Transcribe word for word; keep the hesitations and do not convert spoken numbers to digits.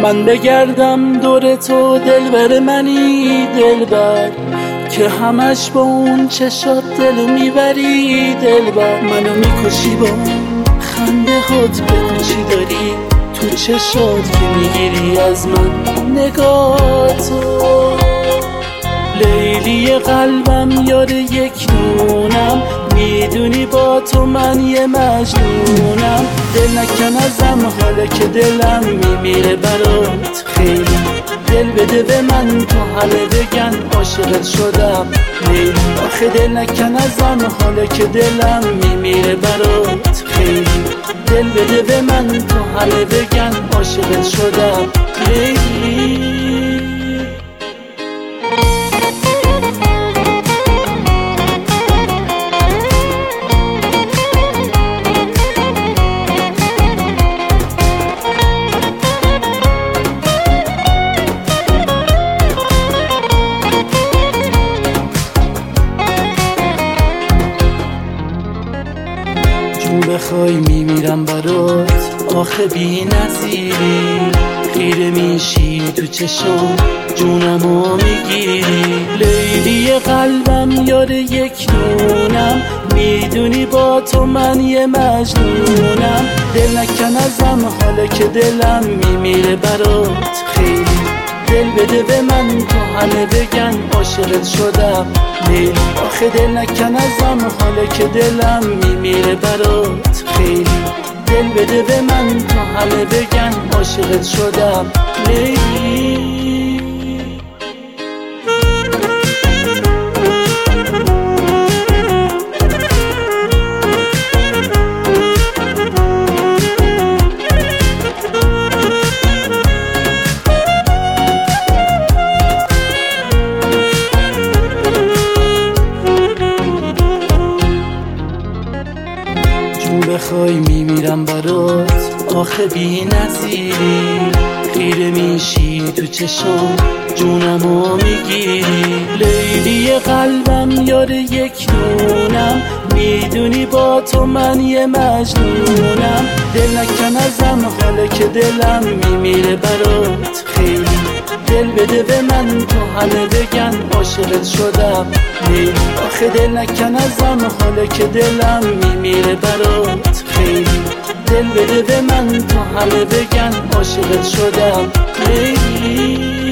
من بگردم دور تو دلبر منی دلبر، که همش با اون چشات دلو میبری دلبر. منو میکشی با خنده هات، بگو چی داری تو چشات که میگیری از من نگاهتو. لیلی قلبم یار یک نونم، میدونی با تو من یه مجنونم. دل نکن ازم حالا که دلم میمیره برات خیلی. دل بده به من تو همه بگن عاشقت شدم لیلی. آخه دل نکن ازم حالا که دلم میمیره برات خیلی. دل بده به من تو همه بگن عاشقت شدم لیلی. بخوای میمیرم برات آخه بی نظیری. خیره میشی تو چشم جونمو میگیری. لیلی قلبم یار یک نونم، میدونی با تو من یه مجنونم. دل نکن ازم حالا که دلم میمیره برات خیلی. دل بده به من تو همه بگن عاشقت شدم لیلی. آخه دل نکن ازم حالا که دلم میمیره برات خیلی. دل بده به من تو همه بگن عاشقت شدم لیلی. بخوای میمیرم برات آخه بی نظیری. خیره میشی تو چشم جونمو میگیری. لیلی قلبم یار یک نونم، میدونی با تو من یه مجنونم. دل نکن ازم حالا که دلم میمیره برات خیلی. دل بده به من تو همه بگن عاشقت شدم لیلی. آخه دل نکن ازم حالا که دلم میمیره برات خیلی. دل بده به من تو همه بگن عاشقت شدم لیلی.